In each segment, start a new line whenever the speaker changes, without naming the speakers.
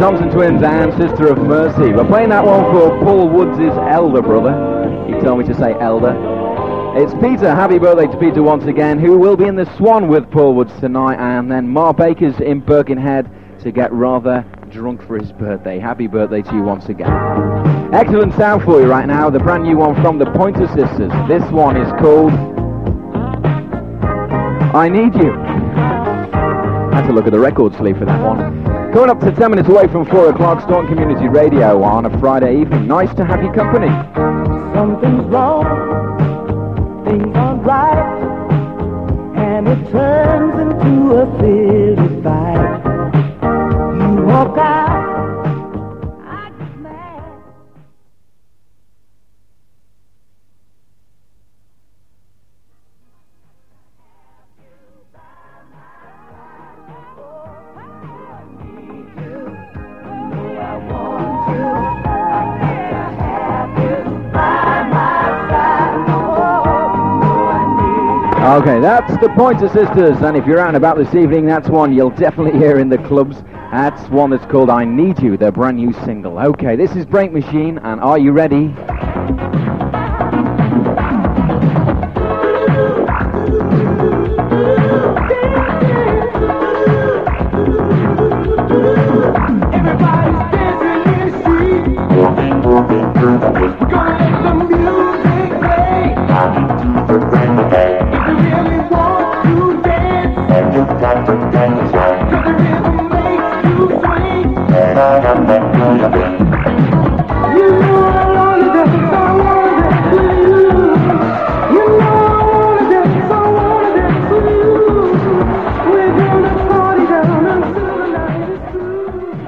Thompson Twins and Sister of Mercy. We're playing that one for Paul Woods' elder brother. He told me to say elder. It's Peter. Happy birthday to Peter once again, who will be in the Swan with Paul Woods tonight, and then Mark Baker's in Birkenhead to get rather drunk for his birthday. Happy birthday to you once again. Excellent sound for you right now. The brand new one from the Pointer Sisters. This one is called I Need You. Had to look at the record sleeve for that one. Coming up to 10 minutes away from 4 o'clock, Staunton Community Radio on a Friday evening. Nice to have your company.
Something's wrong, things aren't right, and it turns into a silly fight. You walk out, I get mad.
Okay, that's the Pointer Sisters, and if you're out and about this evening, that's one you'll definitely hear in the clubs. That's one that's called I Need You, their brand new single. Okay, this is Break Machine, and are you ready?
Everybody's dancing in the street. We're gonna let the music play. If you really want to dance, 'cause the rhythm makes you swing. You know I wanna dance, I wanna dance with you. You know I wanna dance, I wanna dance with you. We're gonna party down until the night is through.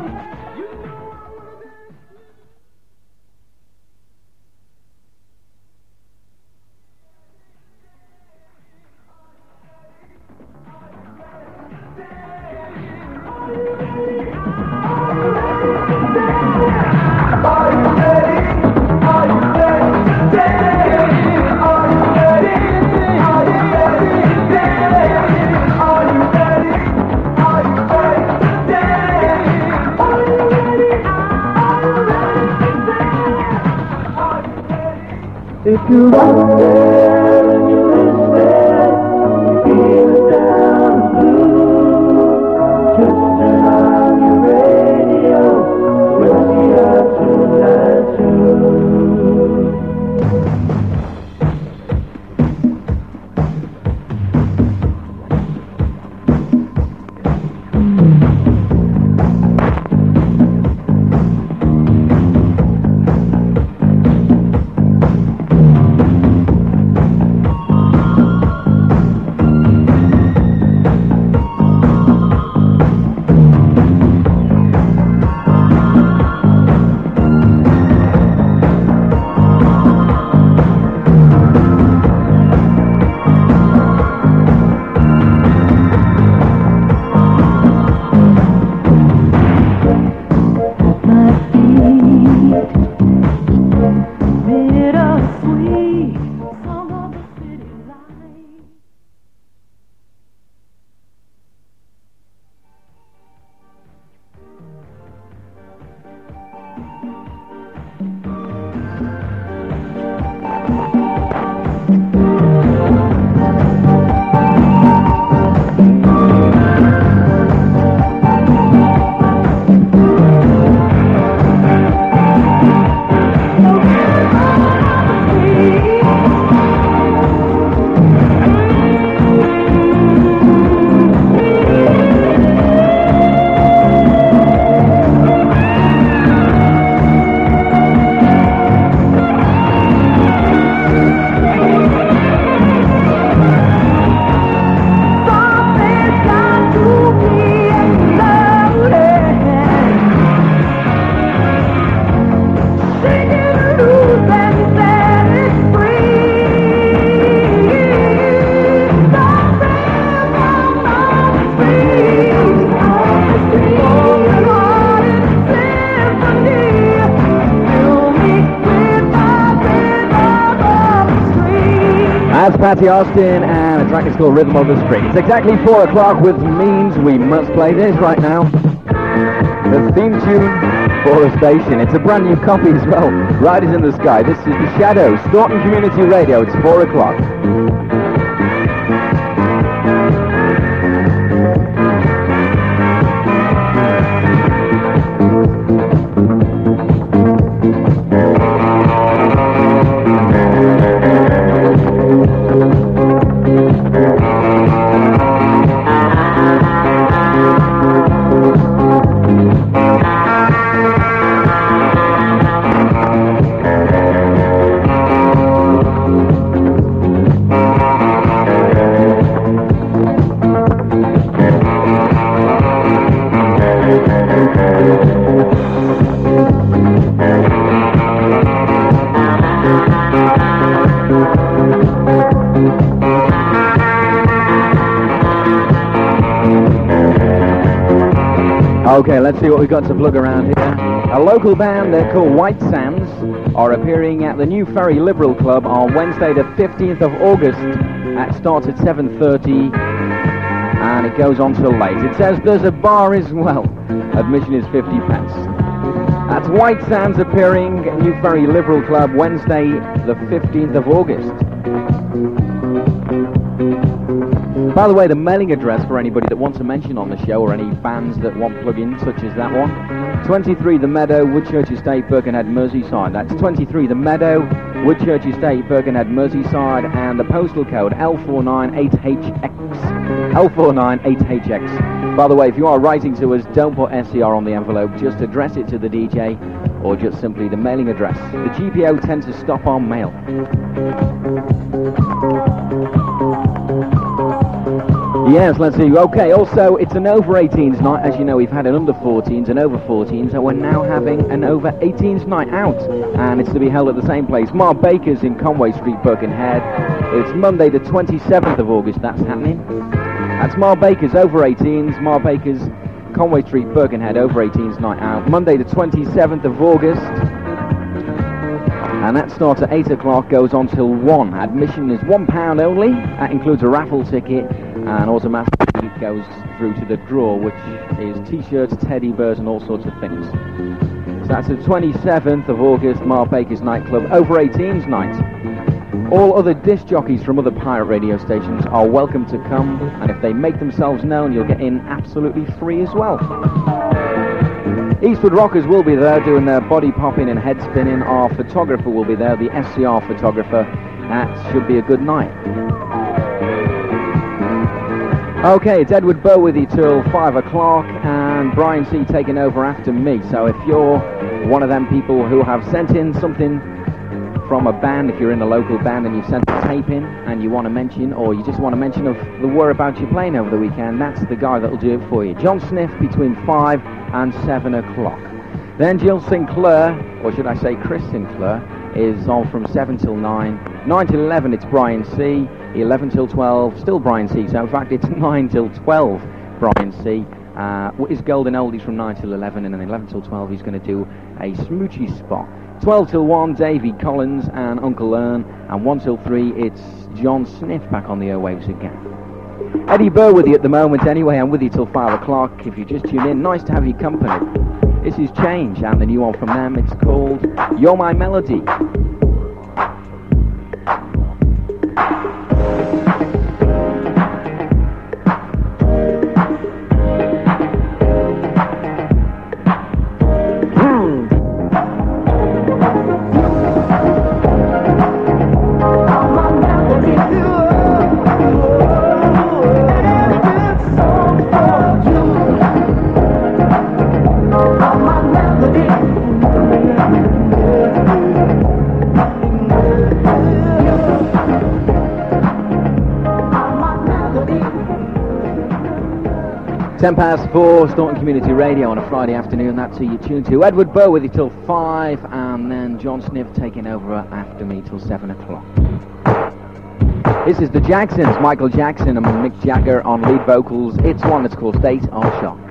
If you're out there and you're listening, you feel it down blue, just turn on your radio, we'll see our tonight too.
That's Patty Austin, and the track is called Rhythm of the Spring. It's exactly 4 o'clock, which means we must play this right now. The theme tune for a station. It's a brand new copy as well. Riders in the Sky. This is The Shadows. Staunton Community Radio. It's 4 o'clock. Okay, let's see what we've got to plug around here. A local band, they're called White Sands, are appearing at the New Ferry Liberal Club on Wednesday the 15th of August. That starts at 7:30 and it goes on till late. It says there's a bar as well. Admission is 50 pence. That's White Sands appearing at New Ferry Liberal Club Wednesday the 15th of August. By the way, the mailing address for anybody that wants a mention on the show or any bands that want plug-in, such as that one, 23 The Meadow, Woodchurch Estate, Birkenhead, Merseyside. That's 23 The Meadow, Woodchurch Estate, Birkenhead, Merseyside, and the postal code L498HX. L498HX. By the way, if you are writing to us, don't put SCR on the envelope, just address it to the DJ, or just simply the mailing address. The GPO tends to stop our mail. Yes, let's see. Okay, also, it's an over-18s night. As you know, we've had an under-14s and over-14s, and we're now having an over-18s night out. And it's to be held at the same place, Mark Baker's in Conway Street, Birkenhead. It's Monday the 27th of August that's happening. That's Mark Baker's over-18s, Mark Baker's Conway Street, Birkenhead, over-18s night out. Monday the 27th of August. And that starts at 8 o'clock, goes on till 1. Admission is £1 only. That includes a raffle ticket and automatically goes through to the draw, which is t-shirts, teddy bears and all sorts of things. So that's the 27th of August, Mark Baker's nightclub, over 18s night. All other disc jockeys from other pirate radio stations are welcome to come, and if they make themselves known, you'll get in absolutely free as well. Eastwood Rockers will be there doing their body popping and head spinning. Our photographer will be there, the SCR photographer. That should be a good night. Okay, it's Edward Bow with you till 5 o'clock and Brian C taking over after me. So if you're one of them people who have sent in something from a band, if you're in a local band and you've sent a tape in and you want to mention, or you just want to mention of the whereabouts you're playing over the weekend, that's the guy that'll do it for you. John Sniff between 5 and 7 o'clock. Then Jill Sinclair, or should I say Chris Sinclair, is on from 7 till 9. 9 till 11 it's Brian C. 11 till 12 still Brian C. So in fact it's 9 till 12 Brian C. His golden oldies from 9 till 11, and then 11 till 12 he's going to do a smoochy spot. 12 till 1 Davy Collins and Uncle Ern, and 1 till 3 it's John Sniff back on the airwaves again. Eddie Burr with you at the moment anyway. I'm with you till 5 o'clock. If you just tune in, nice to have your company. This is Change, and the new one from them, it's called You're My Melody. Ten past 4, Staunton Community Radio on a Friday afternoon. That's who you tune to. Edward Bow with you till 5, and then John Sniff taking over after me till 7 o'clock. This is the Jacksons, Michael Jackson and Mick Jagger on lead vocals. It's one that's called State of Shock.